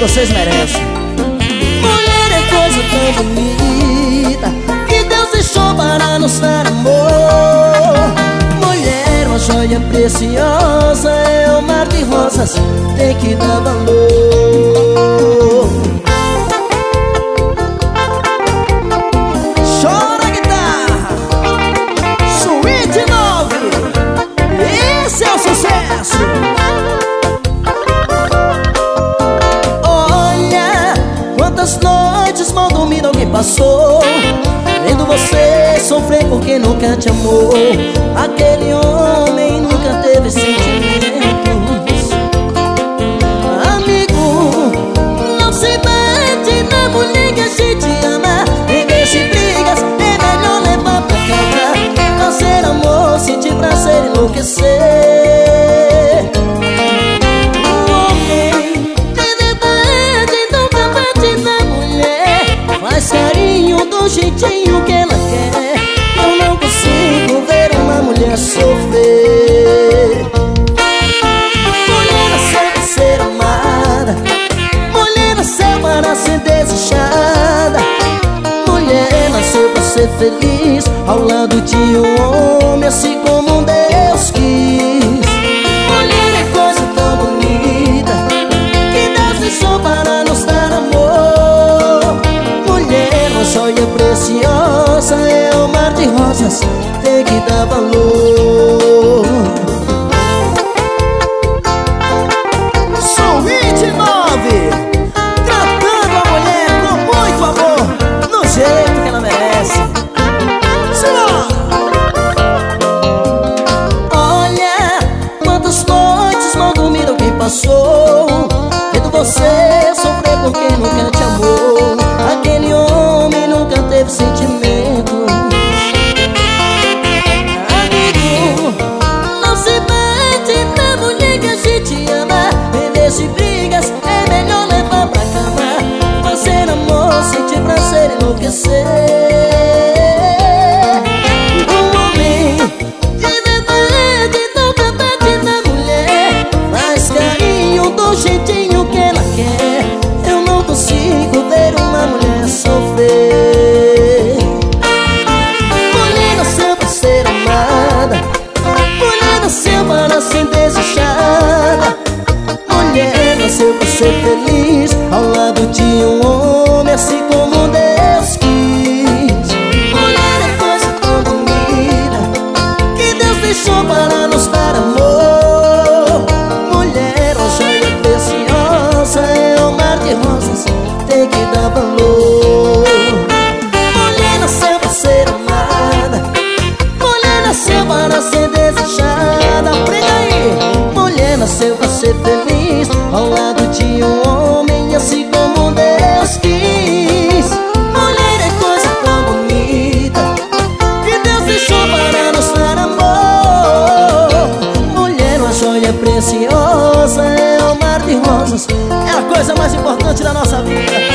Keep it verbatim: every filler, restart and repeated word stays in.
vocês merecem. Mulher é coisa tão bonita que Deus deixou para nos dar amor. Mulher, uma joia preciosa, é um mar de rosas, tem que dar valor. Chora a guitarra, Sweet nove, esse é o sucesso. Olha, quantas noites mal dormidas alguém passou, vendo você sofrer porque nunca te amou. Aquele homem nunca teve sentimentos. Amigo, não se mete na mulher que a gente ama. Em vez de brigas, é melhor levar pra cama. Fazer amor, sentir prazer, enlouquecer. Um homem de verdade nunca bate na mulher. Faz carinho do jeitinho que ela quer. Eu não consigo ver uma mulher sofrer. Mulher nasceu pra ser amada, mulher nasceu para ser desejada. Mulher nasceu pra ser feliz ao lado de um homem, assim como Deus quis. Mulher é coisa tão bonita que Deus deixou para nos dar amor. Mulher, uma joia preciosa, é um mar de rosas, tem que dar valor. Sweet nove, tratando a mulher com muito amor, no jeito que ela merece. Senhor! Olha, quantas noites mal dormidas alguém passou, vendo você sofrer porque nunca te amou. Aquele homem nunca teve sentimento. Amigo, não se mete na mulher que a gente ama. Em vez de brigas, é melhor levar pra cama. Fazer amor, sentir prazer, enlouquecer. Um homem de verdade nunca bate na mulher. Faz carinho do jeitinho que ela quer. Eu não consigo ver uma mulher sofrer. Mulher nasceu pra ser amada, mulher nasceu para ser desejada. Mulher nasceu pra ser feliz ao lado de um homem, assim como Deus quis. Mulher é coisa tão bonita que Deus deixou para nos dar amor. Mulher, uma joia preciosa, é um mar de rosas, tem que dar valor. Mulher nasceu pra ser amada, mulher nasceu para ser desejada. Aprenda aí. Mulher nasceu pra ser feliz ao lado de um homem, assim como Deus quis. Mulher é coisa tão bonita que Deus deixou para nos dar amor. Mulher, uma joia preciosa, é um mar de rosas, é a coisa mais importante da nossa vida.